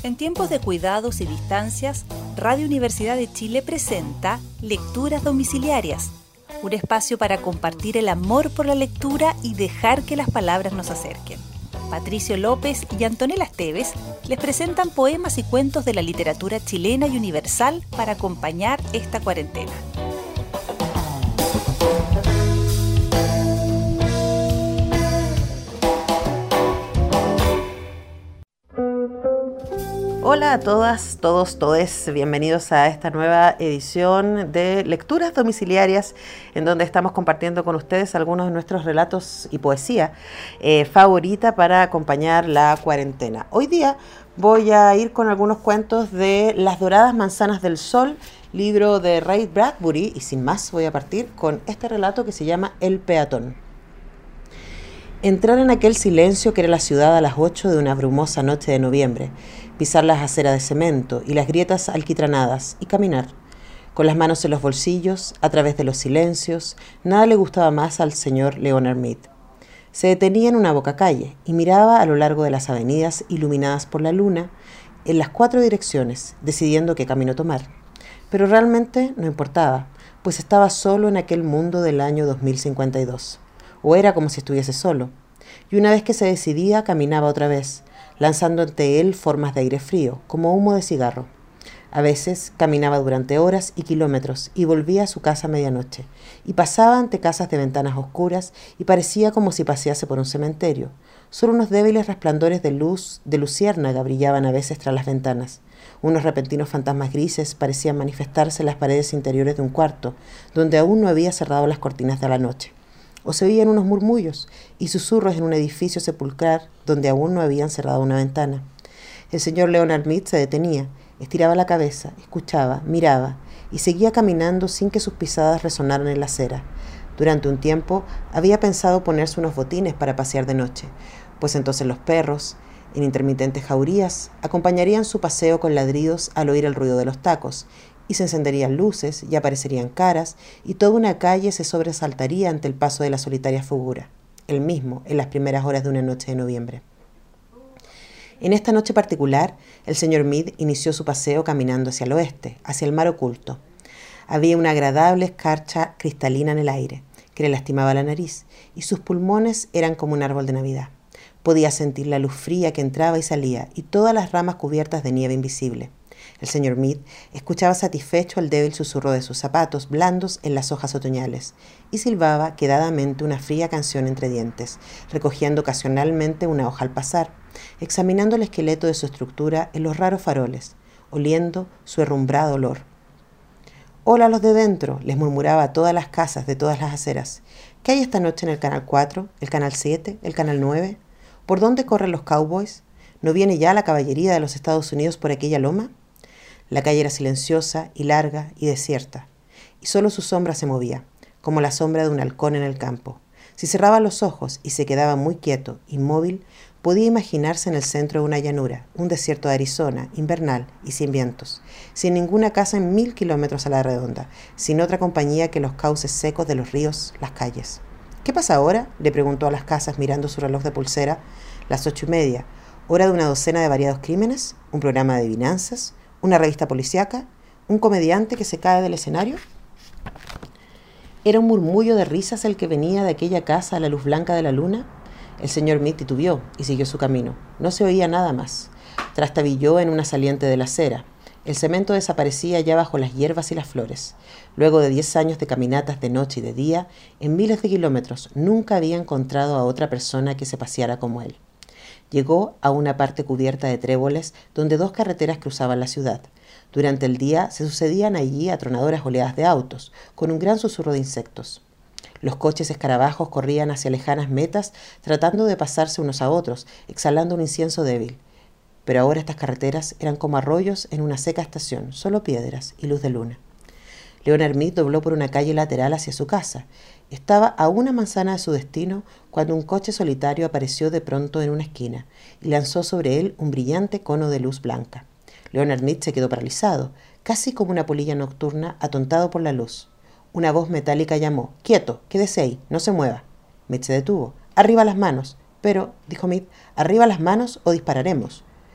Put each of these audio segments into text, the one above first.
En tiempos de cuidados y distancias, Radio Universidad de Chile presenta Lecturas Domiciliarias, un espacio para compartir el amor por la lectura y dejar que las palabras nos acerquen. Patricio López y Antonella Esteves les presentan poemas y cuentos de la literatura chilena y universal para acompañar esta cuarentena. Hola a todas, todos, todes, bienvenidos a esta nueva edición de Lecturas Domiciliarias, en donde estamos compartiendo con ustedes algunos de nuestros relatos y poesía favorita para acompañar la cuarentena. Hoy día voy a ir con algunos cuentos de Las Doradas Manzanas del Sol, libro de Ray Bradbury, y sin más voy a partir con este relato que se llama El Peatón. Entrar en aquel silencio que era la ciudad a las 8 de una brumosa noche de noviembre, pisar las aceras de cemento y las grietas alquitranadas y caminar, con las manos en los bolsillos, a través de los silencios, nada le gustaba más al señor Leonard Mead. Se detenía en una bocacalle y miraba a lo largo de las avenidas iluminadas por la luna, en las 4 direcciones, decidiendo qué camino tomar. Pero realmente no importaba, pues estaba solo en aquel mundo del año 2052. O era como si estuviese solo, y una vez que se decidía, caminaba otra vez, lanzando ante él formas de aire frío, como humo de cigarro. A veces caminaba durante horas y kilómetros y volvía a su casa a medianoche, y pasaba ante casas de ventanas oscuras y parecía como si pasease por un cementerio. Solo unos débiles resplandores de luz de luciérnaga brillaban a veces tras las ventanas. Unos repentinos fantasmas grises parecían manifestarse en las paredes interiores de un cuarto, donde aún no había cerrado las cortinas de la noche. O se oían unos murmullos y susurros en un edificio sepulcral donde aún no habían cerrado una ventana. El señor Leonard Mead se detenía, estiraba la cabeza, escuchaba, miraba y seguía caminando sin que sus pisadas resonaran en la acera. Durante un tiempo había pensado ponerse unos botines para pasear de noche, pues entonces los perros, en intermitentes jaurías, acompañarían su paseo con ladridos al oír el ruido de los tacos, y se encenderían luces y aparecerían caras, y toda una calle se sobresaltaría ante el paso de la solitaria figura, él mismo, en las primeras horas de una noche de noviembre. En esta noche particular, el señor Mead inició su paseo caminando hacia el oeste, hacia el mar oculto. Había una agradable escarcha cristalina en el aire, que le lastimaba la nariz, y sus pulmones eran como un árbol de Navidad. Podía sentir la luz fría que entraba y salía, y todas las ramas cubiertas de nieve invisible. El señor Mead escuchaba satisfecho el débil susurro de sus zapatos blandos en las hojas otoñales y silbaba quedadamente una fría canción entre dientes, recogiendo ocasionalmente una hoja al pasar, examinando el esqueleto de su estructura en los raros faroles, oliendo su herrumbrado olor. «Hola a los de dentro», les murmuraba a todas las casas de todas las aceras. «¿Qué hay esta noche en el Canal 4, el Canal 7, el Canal 9? ¿Por dónde corren los cowboys? ¿No viene ya la caballería de los Estados Unidos por aquella loma?» La calle era silenciosa y larga y desierta, y solo su sombra se movía, como la sombra de un halcón en el campo. Si cerraba los ojos y se quedaba muy quieto, inmóvil, podía imaginarse en el centro de una llanura, un desierto de Arizona, invernal y sin vientos, sin ninguna casa en 1000 kilómetros a la redonda, sin otra compañía que los cauces secos de los ríos, las calles. «¿Qué pasa ahora?», le preguntó a las casas mirando su reloj de pulsera. «Las 8:30, hora de una docena de variados crímenes, un programa de adivinanzas, una revista policíaca, un comediante que se cae del escenario». ¿Era un murmullo de risas el que venía de aquella casa a la luz blanca de la luna? El señor Mead titubeó y siguió su camino. No se oía nada más. Trastabilló en una saliente de la acera. El cemento desaparecía ya bajo las hierbas y las flores. Luego de 10 años de caminatas de noche y de día, en miles de kilómetros, nunca había encontrado a otra persona que se paseara como él. Llegó a una parte cubierta de tréboles donde 2 carreteras cruzaban la ciudad. Durante el día se sucedían allí atronadoras oleadas de autos, con un gran susurro de insectos. Los coches escarabajos corrían hacia lejanas metas, tratando de pasarse unos a otros, exhalando un incienso débil. Pero ahora estas carreteras eran como arroyos en una seca estación, solo piedras y luz de luna. Leonard Mead dobló por una calle lateral hacia su casa. Estaba a una manzana de su destino cuando un coche solitario apareció de pronto en una esquina y lanzó sobre él un brillante cono de luz blanca. Leonard Mead se quedó paralizado, casi como una polilla nocturna atontado por la luz. Una voz metálica llamó: «¡Quieto! ¡Quédese ahí! ¡No se mueva!». Mead se detuvo. «¡Arriba las manos!». «Pero», dijo Mead, «arriba las manos o dispararemos».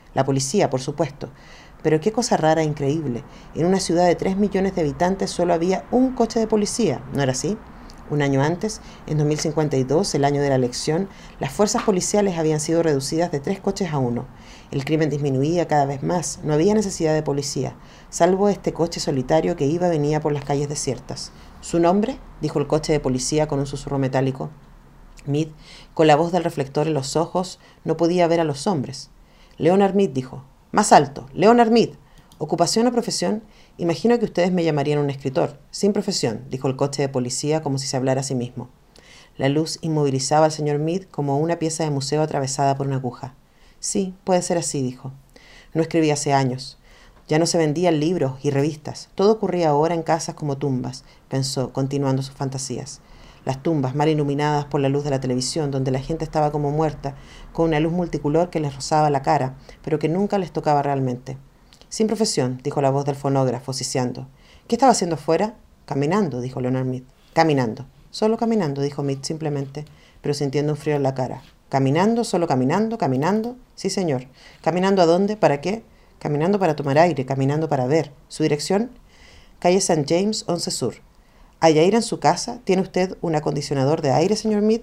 La policía, por supuesto. Pero qué cosa rara e increíble. En una ciudad de 3 millones de habitantes solo había un coche de policía, ¿no era así? Un año antes, en 2052, el año de la elección, las fuerzas policiales habían sido reducidas de 3 coches a 1. El crimen disminuía cada vez más, no había necesidad de policía, salvo este coche solitario que iba y venía por las calles desiertas. ¿Su nombre?, dijo el coche de policía con un susurro metálico. Meade, con la voz del reflector en los ojos, no podía ver a los hombres. Leonard Meade, dijo. Más alto, Leonard Meade. ¿Ocupación o profesión? Imagino que ustedes me llamarían un escritor. Sin profesión, dijo el coche de policía como si se hablara a sí mismo. La luz inmovilizaba al señor Meade como una pieza de museo atravesada por una aguja. Sí, puede ser así, dijo. No escribí hace años. Ya no se vendían libros y revistas. Todo ocurría ahora en casas como tumbas, pensó, continuando sus fantasías. Las tumbas mal iluminadas por la luz de la televisión, donde la gente estaba como muerta, con una luz multicolor que les rozaba la cara, pero que nunca les tocaba realmente. Sin profesión, dijo la voz del fonógrafo, siseando. ¿Qué estaba haciendo afuera? Caminando, dijo Leonard Meade. Caminando. Solo caminando, dijo Meade simplemente, pero sintiendo un frío en la cara. ¿Caminando? ¿Solo caminando? ¿Caminando? Sí, señor. ¿Caminando a dónde? ¿Para qué? Caminando para tomar aire, caminando para ver. ¿Su dirección? Calle St. James, 11 Sur. ¿Hay aire en su casa? ¿Tiene usted un acondicionador de aire, señor Meade?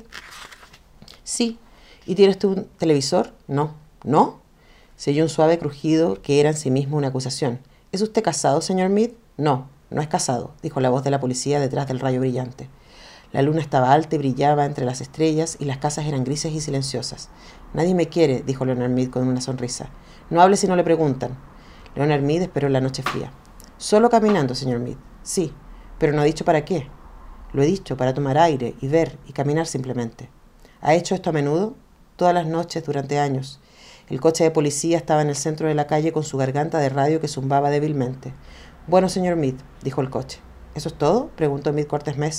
Sí. ¿Y tiene usted un televisor? No. ¿No? Se oyó un suave crujido que era en sí mismo una acusación. ¿Es usted casado, señor Meade? No, no es casado, dijo la voz de la policía detrás del rayo brillante. La luna estaba alta y brillaba entre las estrellas y las casas eran grises y silenciosas. Nadie me quiere, dijo Leonard Meade con una sonrisa. No hable si no le preguntan. Leonard Meade esperó en la noche fría. Solo caminando, señor Meade. Sí, pero no ha dicho para qué. Lo he dicho, para tomar aire y ver y caminar simplemente. ¿Ha hecho esto a menudo? Todas las noches durante años. El coche de policía estaba en el centro de la calle con su garganta de radio que zumbaba débilmente. Bueno, señor Meade, dijo el coche. ¿Eso es todo?, preguntó Meade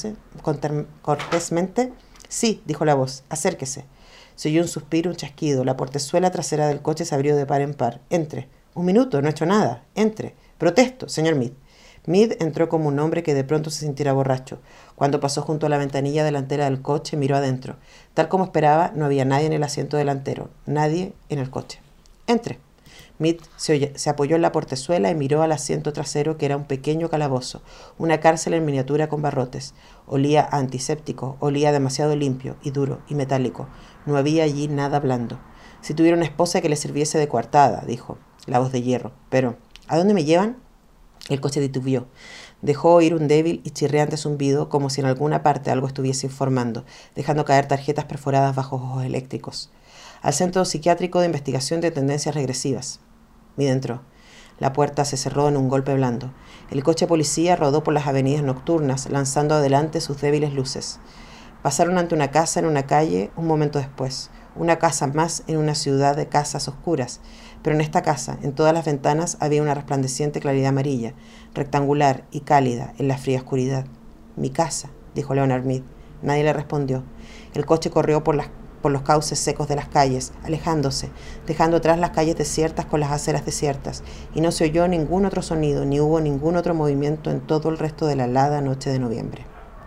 cortésmente. Sí, dijo la voz. Acérquese. Se oyó un suspiro, un chasquido. La portezuela trasera del coche se abrió de par en par. Entre. Un minuto, no he hecho nada. Entre. Protesto, señor Meade. Meade entró como un hombre que de pronto se sintiera borracho. Cuando pasó junto a la ventanilla delantera del coche, miró adentro. Tal como esperaba, no había nadie en el asiento delantero, nadie en el coche. Entre. Meade se apoyó en la portezuela y miró al asiento trasero, que era un pequeño calabozo, una cárcel en miniatura con barrotes. Olía a antiséptico, olía demasiado limpio y duro y metálico. No había allí nada blando. Si tuviera una esposa que le sirviese de coartada, dijo, la voz de hierro. Pero, ¿a dónde me llevan? El coche titubeó. Dejó oír un débil y chirriante zumbido, como si en alguna parte algo estuviese informando, dejando caer tarjetas perforadas bajo ojos eléctricos. Al Centro Psiquiátrico de Investigación de Tendencias Regresivas. Meade entró. La puerta se cerró en un golpe blando. El coche policía rodó por las avenidas nocturnas, lanzando adelante sus débiles luces. Pasaron ante una casa en una calle un momento después. Una casa más en una ciudad de casas oscuras. Pero en esta casa, en todas las ventanas, había una resplandeciente claridad amarilla, rectangular y cálida en la fría oscuridad. Mi casa, dijo Leonard Meade. Nadie le respondió. El coche corrió por los cauces secos de las calles, alejándose, dejando atrás las calles desiertas con las aceras desiertas, y no se oyó ningún otro sonido, ni hubo ningún otro movimiento en todo el resto de la helada noche de noviembre.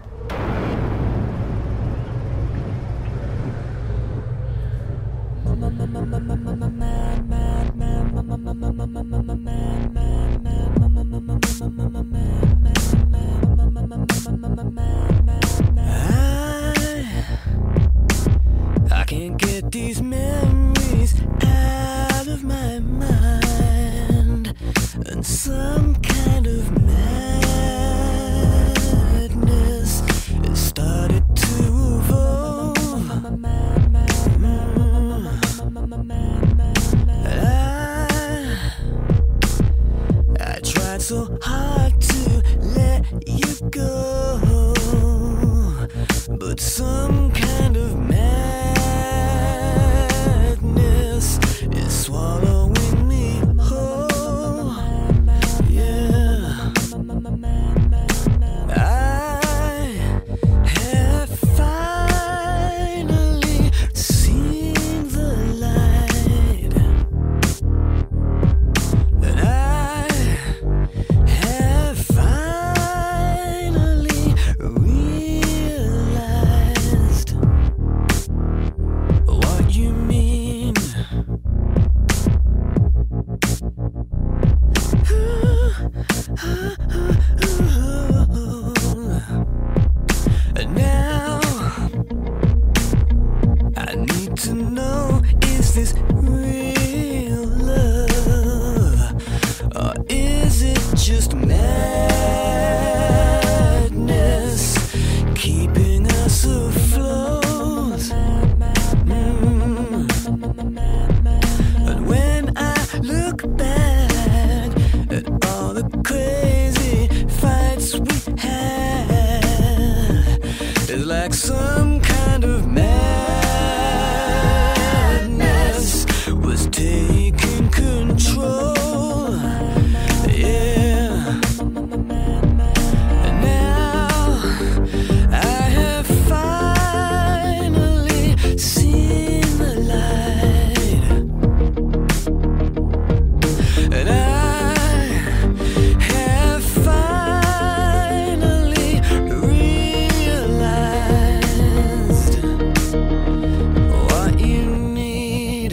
I can't get these memories out of my mind, and some kind of madness has started to evolve. I tried so hard to let you go, but some kind of madness is swallowing me whole. Yeah. know, is this real love? Or is it just madness keeping us afloat? And when I look back at all the crazy fights we had, it's like some kind of madness was taking control. Yeah. And now I have finally seen the light. And I have finally realized what you need.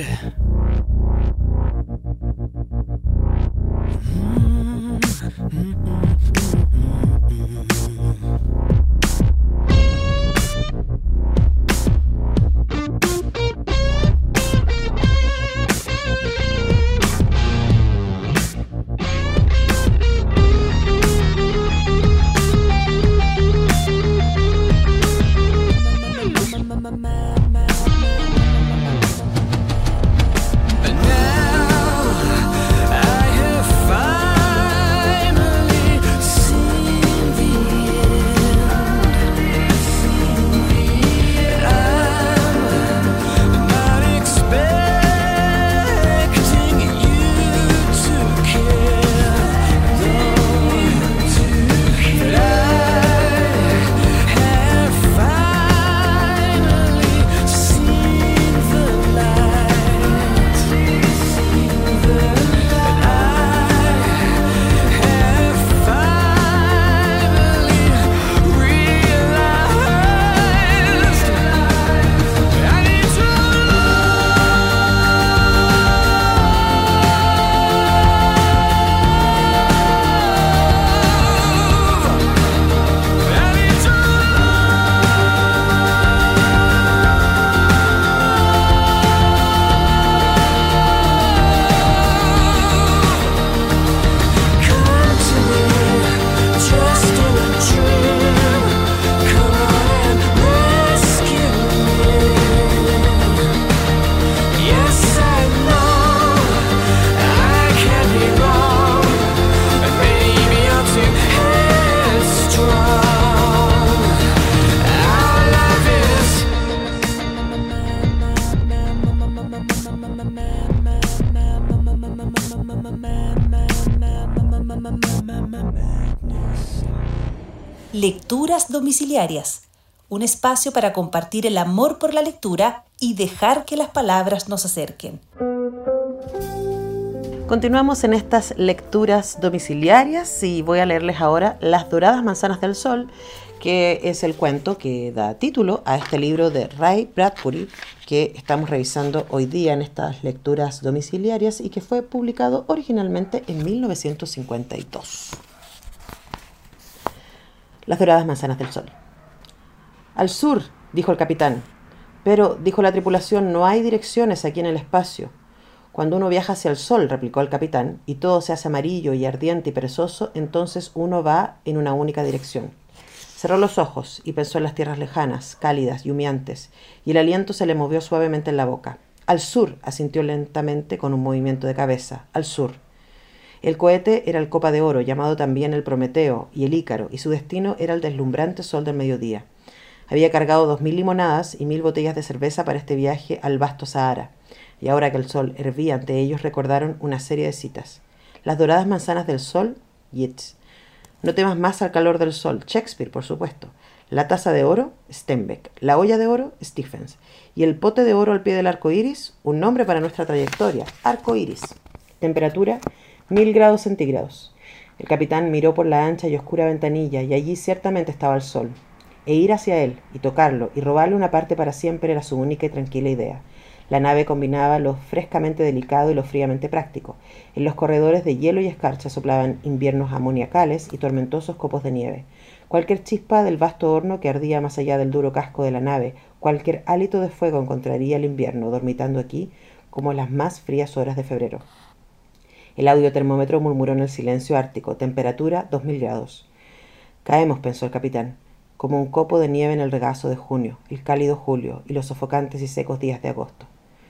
And now I have finally seen the end. I'm not expecting you to care, but I have finally seen the light. And I have finally realized I need to come to me, just in a dream. Come on and rescue me. Yes, I know I can be wrong, and maybe I'm too headstrong. Our love is Lecturas domiciliarias, un espacio para compartir el amor por la lectura y dejar que las palabras nos acerquen. Continuamos en estas lecturas domiciliarias y voy a leerles ahora Las Doradas Manzanas del Sol, que es el cuento que da título a este libro de Ray Bradbury que estamos revisando hoy día en estas lecturas domiciliarias y que fue publicado originalmente en 1952. Las Doradas Manzanas del Sol. Al sur, dijo el capitán. Pero, dijo la tripulación, no hay direcciones aquí en el espacio. Cuando uno viaja hacia el sol, replicó el capitán, y todo se hace amarillo y ardiente y perezoso, entonces uno va en una única dirección. Cerró los ojos y pensó en las tierras lejanas, cálidas y humeantes, y el aliento se le movió suavemente en la boca. Al sur, asintió lentamente con un movimiento de cabeza. Al sur. El cohete era el Copa de Oro, llamado también el Prometeo y el Ícaro, y su destino era el deslumbrante sol del mediodía. Había cargado 2000 limonadas y 1000 botellas de cerveza para este viaje al vasto Sahara, y ahora que el sol hervía ante ellos recordaron una serie de citas. Las doradas manzanas del sol, Yeats. No temas más al calor del sol, Shakespeare, por supuesto. La taza de oro, Steinbeck. La olla de oro, Stephens. Y el pote de oro al pie del arco iris, un nombre para nuestra trayectoria, arco iris. Temperatura, 1000 grados centígrados. El capitán miró por la ancha y oscura ventanilla, y allí ciertamente estaba el sol. E ir hacia él, y tocarlo, y robarle una parte para siempre era su única y tranquila idea. La nave combinaba lo frescamente delicado y lo fríamente práctico. En los corredores de hielo y escarcha soplaban inviernos amoniacales y tormentosos copos de nieve. Cualquier chispa del vasto horno que ardía más allá del duro casco de la nave, cualquier hálito de fuego encontraría el invierno dormitando aquí como en las más frías horas de febrero. El audiotermómetro murmuró en el silencio ártico. Temperatura 2000 grados. Caemos, pensó el capitán, como un copo de nieve en el regazo de junio, el cálido julio y los sofocantes y secos días de agosto.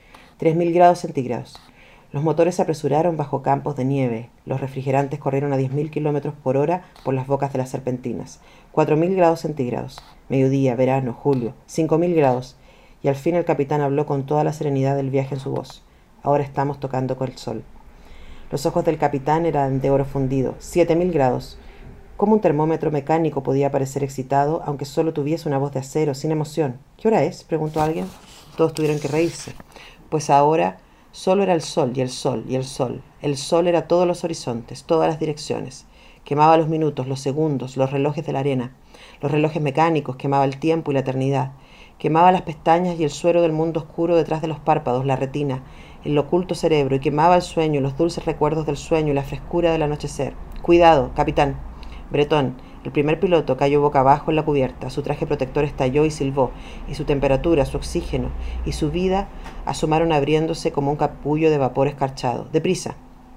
3000 grados centígrados. Los motores se apresuraron bajo campos de nieve. Los refrigerantes corrieron a 10.000 kilómetros por hora por las bocas de las serpentinas. 4000 grados centígrados. Mediodía, verano, julio. 5000 grados. Y al fin el capitán habló con toda la serenidad del viaje en su voz. Ahora estamos tocando con el sol. Los ojos del capitán eran de oro fundido. 7000 grados. ¿Cómo un termómetro mecánico podía parecer excitado, aunque solo tuviese una voz de acero, sin emoción? ¿Qué hora es?, preguntó alguien. Todos tuvieron que reírse. Pues ahora solo era el sol y el sol y el sol. El sol era todos los horizontes, todas las direcciones. Quemaba los minutos, los segundos, los relojes de la arena. Los relojes mecánicos, quemaba el tiempo y la eternidad. Quemaba las pestañas y el suero del mundo oscuro detrás de los párpados, la retina, el oculto cerebro, y quemaba el sueño, los dulces recuerdos del sueño y la frescura del anochecer. Cuidado, capitán. Bretón, el primer piloto, cayó boca abajo en la cubierta. Su traje protector estalló y silbó, y su temperatura, su oxígeno y su vida asomaron abriéndose como un capullo de vapor escarchado. ¡Deprisa!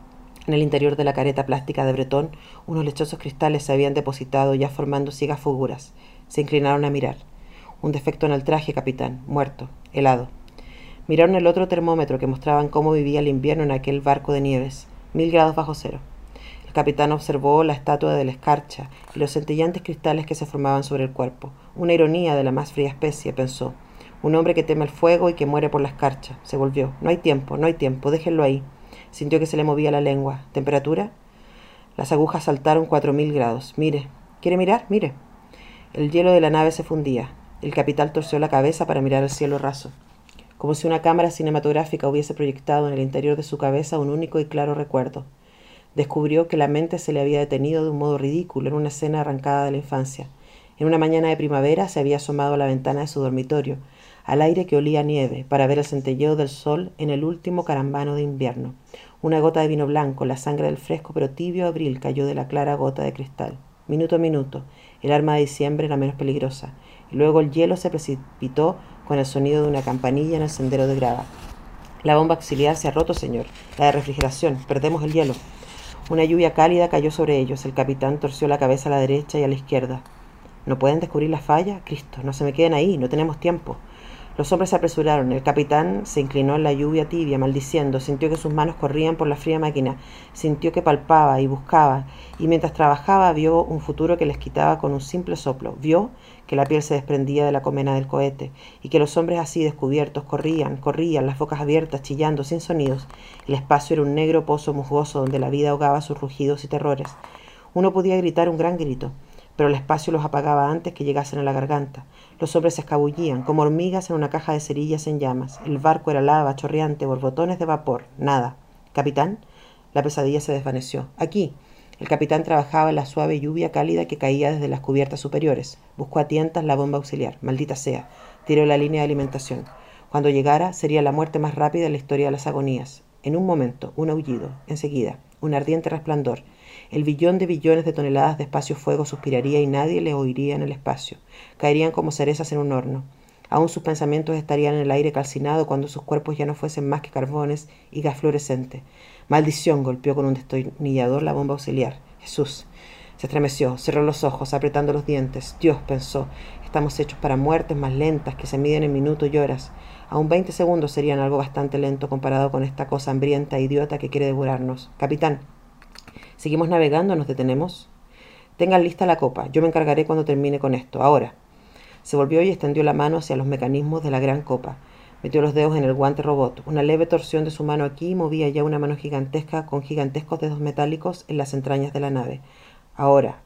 En el interior de la careta plástica de Bretón, unos lechosos cristales se habían depositado, ya formando ciegas figuras. Se inclinaron a mirar. Un defecto en el traje, capitán. Muerto. Helado. Miraron el otro termómetro que mostraban cómo vivía el invierno en aquel barco de nieves. 1000 grados bajo cero. El capitán observó la estatua de la escarcha y los centellantes cristales que se formaban sobre el cuerpo. Una ironía de la más fría especie, pensó. Un hombre que teme el fuego y que muere por la escarcha. Se volvió. No hay tiempo, déjenlo ahí. Sintió que se le movía la lengua. ¿Temperatura? Las agujas saltaron 4000 grados. Mire. ¿Quiere mirar? Mire. El hielo de la nave se fundía. El capitán torció la cabeza para mirar el cielo raso, como si una cámara cinematográfica hubiese proyectado en el interior de su cabeza un único y claro recuerdo. Descubrió que la mente se le había detenido de un modo ridículo en una escena arrancada de la infancia. En una mañana de primavera se había asomado a la ventana de su dormitorio, al aire que olía a nieve, para ver el centelleo del sol en el último carambano de invierno. Una gota de vino blanco, la sangre del fresco pero tibio abril cayó de la clara gota de cristal. Minuto a minuto, el arma de diciembre era menos peligrosa, y luego el hielo se precipitó con el sonido de una campanilla en el sendero de grava. La bomba auxiliar se ha roto, señor. La de refrigeración. Perdemos el hielo. Una lluvia cálida cayó sobre ellos. El capitán torció la cabeza a la derecha y a la izquierda. ¿No pueden descubrir la falla? Cristo, no se me queden ahí, no tenemos tiempo. Los hombres se apresuraron. El capitán se inclinó en la lluvia tibia, maldiciendo. Sintió que sus manos corrían por la fría máquina. Sintió que palpaba y buscaba. Y mientras trabajaba vio un futuro que les quitaba con un simple soplo. Vio que la piel se desprendía de la colmena del cohete y que los hombres así descubiertos corrían, las bocas abiertas, chillando, sin sonidos. El espacio era un negro pozo musgoso donde la vida ahogaba sus rugidos y terrores. Uno podía gritar un gran grito, pero el espacio los apagaba antes que llegasen a la garganta. Los hombres se escabullían, como hormigas en una caja de cerillas en llamas. El barco era lava, chorreante, borbotones de vapor. Nada. ¿Capitán? La pesadilla se desvaneció. Aquí. El capitán trabajaba en la suave lluvia cálida que caía desde las cubiertas superiores. Buscó a tientas la bomba auxiliar. Maldita sea. Tiró la línea de alimentación. Cuando llegara, sería la muerte más rápida en la historia de las agonías. En un momento, un aullido. Enseguida, un ardiente resplandor. El billón de billones de toneladas de espacio-fuego suspiraría y nadie le oiría en el espacio. Caerían como cerezas en un horno. Aún sus pensamientos estarían en el aire calcinado cuando sus cuerpos ya no fuesen más que carbones y gas fluorescente. Maldición, golpeó con un destornillador la bomba auxiliar. Jesús. Se estremeció, cerró los ojos, apretando los dientes. Dios, pensó, estamos hechos para muertes más lentas que se miden en minutos y horas. Aún 20 segundos serían algo bastante lento comparado con esta cosa hambrienta e idiota que quiere devorarnos. Capitán, ¿seguimos navegando o nos detenemos? Tengan lista la copa, yo me encargaré cuando termine con esto. Ahora. Se volvió y extendió la mano hacia los mecanismos de la gran copa. Metió los dedos en el guante robot. Una leve torsión de su mano aquí movía ya una mano gigantesca con gigantescos dedos metálicos en las entrañas de la nave. Ahora.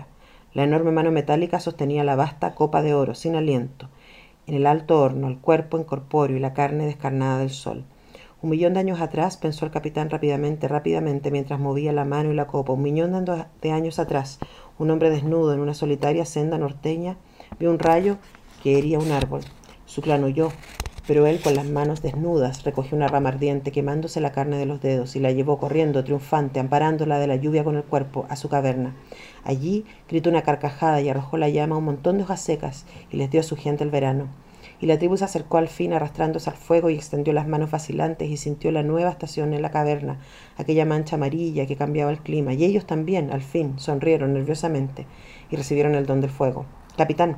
La enorme mano metálica sostenía la vasta copa de oro, sin aliento. En el alto horno, el cuerpo incorpóreo y la carne descarnada del sol. 1.000.000 de años atrás, pensó el capitán rápidamente, mientras movía la mano y la copa. 1.000.000 de años atrás, un hombre desnudo en una solitaria senda norteña vio un rayo que hería un árbol. Su clan huyó. Pero él, con las manos desnudas, recogió una rama ardiente, quemándose la carne de los dedos, y la llevó corriendo, triunfante, amparándola de la lluvia con el cuerpo, a su caverna. Allí gritó una carcajada y arrojó la llama a un montón de hojas secas, y les dio a su gente el verano. Y la tribu se acercó al fin, arrastrándose al fuego, y extendió las manos vacilantes, y sintió la nueva estación en la caverna, aquella mancha amarilla que cambiaba el clima. Y ellos también, al fin, sonrieron nerviosamente, y recibieron el don del fuego. «Capitán».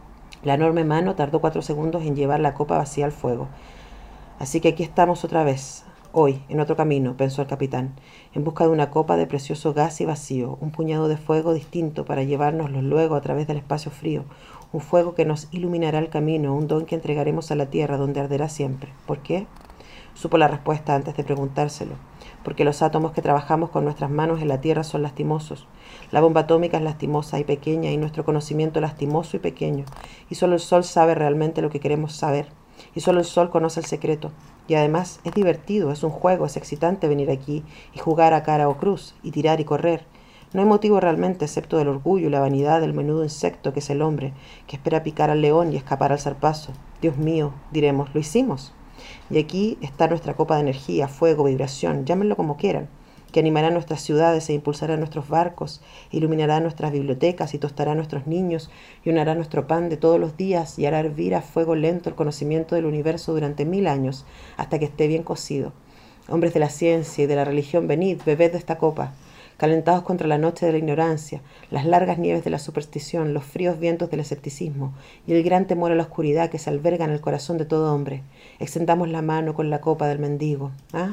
La enorme mano tardó 4 segundos en llevar la copa vacía al fuego. «Así que aquí estamos otra vez, hoy, en otro camino», pensó el capitán, en busca de una copa de precioso gas y vacío, un puñado de fuego distinto para llevárnoslo luego a través del espacio frío, un fuego que nos iluminará el camino, un don que entregaremos a la tierra donde arderá siempre. ¿Por qué? Supo la respuesta antes de preguntárselo. Porque los átomos que trabajamos con nuestras manos en la tierra son lastimosos. La bomba atómica es lastimosa y pequeña, y nuestro conocimiento lastimoso y pequeño. Y solo el sol sabe realmente lo que queremos saber. Y solo el sol conoce el secreto. Y además es divertido, es un juego, es excitante venir aquí y jugar a cara o cruz, y tirar y correr. No hay motivo realmente, excepto el orgullo y la vanidad del menudo insecto que es el hombre, que espera picar al león y escapar al zarpazo. Dios mío, diremos, lo hicimos. Y aquí está nuestra copa de energía, fuego, vibración, llámenlo como quieran, que animará nuestras ciudades e impulsará nuestros barcos, iluminará nuestras bibliotecas y tostará a nuestros niños y unirá nuestro pan de todos los días y hará hervir a fuego lento el conocimiento del universo durante 1000 años, hasta que esté bien cocido. Hombres de la ciencia y de la religión, venid, bebed de esta copa. Calentados contra la noche de la ignorancia, las largas nieves de la superstición, los fríos vientos del escepticismo y el gran temor a la oscuridad que se alberga en el corazón de todo hombre. Extendamos la mano con la copa del mendigo. ¿Ah?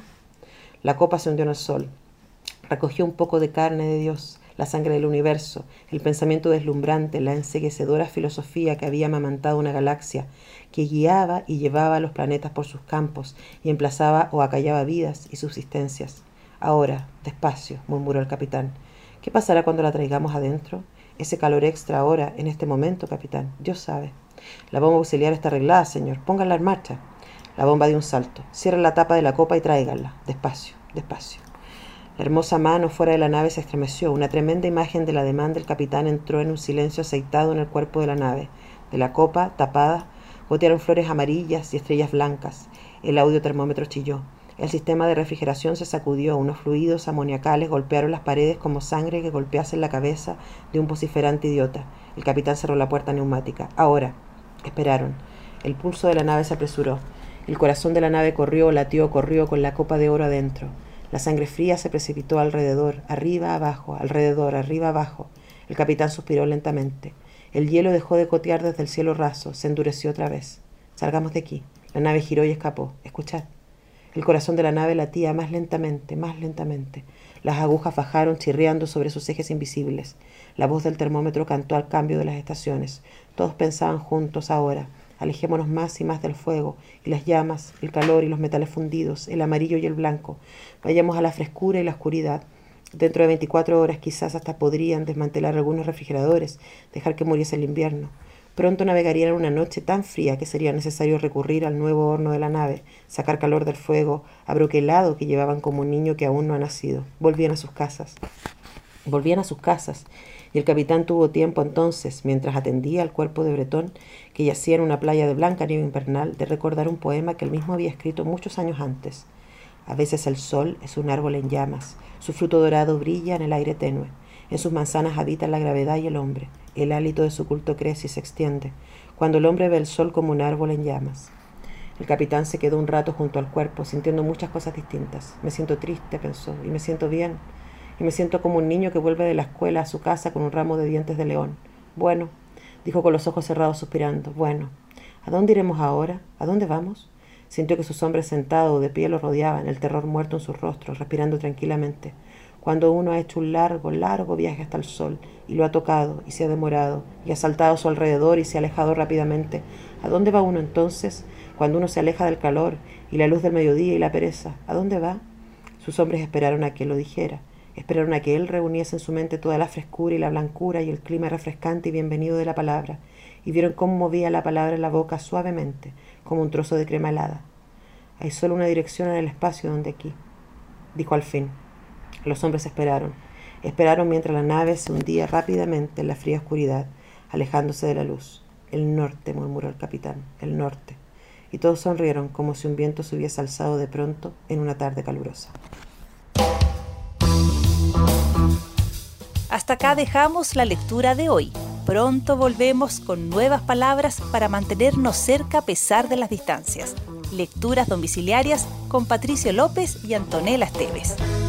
La copa se hundió en el sol. Recogió un poco de carne de Dios, la sangre del universo, el pensamiento deslumbrante, la enceguecedora filosofía que había amamantado una galaxia, que guiaba y llevaba a los planetas por sus campos y emplazaba o acallaba vidas y subsistencias. Ahora, despacio, murmuró el capitán. ¿Qué pasará cuando la traigamos adentro? Ese calor extra ahora, en este momento, capitán. Dios sabe. La bomba auxiliar está arreglada, señor. Pónganla en marcha. La bomba dio un salto. Cierren la tapa de la copa y tráiganla. Despacio, despacio. La hermosa mano fuera de la nave se estremeció. Una tremenda imagen del ademán del capitán entró en un silencio aceitado en el cuerpo de la nave. De la copa, tapada, gotearon flores amarillas y estrellas blancas. El audiotermómetro chilló. El sistema de refrigeración se sacudió. Unos fluidos amoniacales golpearon las paredes como sangre que golpease en la cabeza de un vociferante idiota. El capitán cerró la puerta neumática. Ahora. Esperaron. El pulso de la nave se apresuró. El corazón de la nave corrió con la copa de oro adentro. La sangre fría se precipitó alrededor, arriba, abajo, alrededor, arriba, abajo. El capitán suspiró lentamente. El hielo dejó de gotear desde el cielo raso. Se endureció otra vez. Salgamos de aquí. La nave giró y escapó. Escuchad. El corazón de la nave latía más lentamente, más lentamente. Las agujas bajaron chirriando sobre sus ejes invisibles. La voz del termómetro cantó al cambio de las estaciones. Todos pensaban juntos ahora. Alejémonos más y más del fuego, y las llamas, el calor y los metales fundidos, el amarillo y el blanco. Vayamos a la frescura y la oscuridad. Dentro de 24 horas quizás hasta podrían desmantelar algunos refrigeradores, dejar que muriese el invierno. Pronto navegarían una noche tan fría que sería necesario recurrir al nuevo horno de la nave, sacar calor del fuego, abroquelado que llevaban como un niño que aún no ha nacido. Volvían a sus casas, y el capitán tuvo tiempo entonces, mientras atendía al cuerpo de Bretón, que yacía en una playa de blanca nieve invernal, de recordar un poema que él mismo había escrito muchos años antes. A veces el sol es un árbol en llamas, su fruto dorado brilla en el aire tenue. En sus manzanas habitan la gravedad y el hombre. El hálito de su culto crece y se extiende, cuando el hombre ve el sol como un árbol en llamas. El capitán se quedó un rato junto al cuerpo, sintiendo muchas cosas distintas. Me siento triste, pensó, y me siento bien. Y me siento como un niño que vuelve de la escuela a su casa con un ramo de dientes de león. Bueno, dijo con los ojos cerrados suspirando. Bueno, ¿a dónde iremos ahora? ¿A dónde vamos? Sintió que sus hombres sentados o de pie lo rodeaban, el terror muerto en sus rostros, respirando tranquilamente. Cuando uno ha hecho un largo, largo viaje hasta el sol, y lo ha tocado, y se ha demorado, y ha saltado a su alrededor y se ha alejado rápidamente, ¿a dónde va uno entonces? Cuando uno se aleja del calor, y la luz del mediodía y la pereza, ¿a dónde va? Sus hombres esperaron a que lo dijera, esperaron a que él reuniese en su mente toda la frescura y la blancura y el clima refrescante y bienvenido de la palabra, y vieron cómo movía la palabra en la boca suavemente, como un trozo de crema helada. Hay solo una dirección en el espacio donde aquí, dijo al fin. Los hombres esperaron mientras la nave se hundía rápidamente en la fría oscuridad, alejándose de la luz. El norte, murmuró el capitán, el norte. y todos sonrieron como si un viento se hubiese alzado de pronto en una tarde calurosa. Hasta acá dejamos la lectura de hoy. Pronto volvemos con nuevas palabras para mantenernos cerca a pesar de las distancias. Lecturas domiciliarias con Patricio López y Antonella Esteves.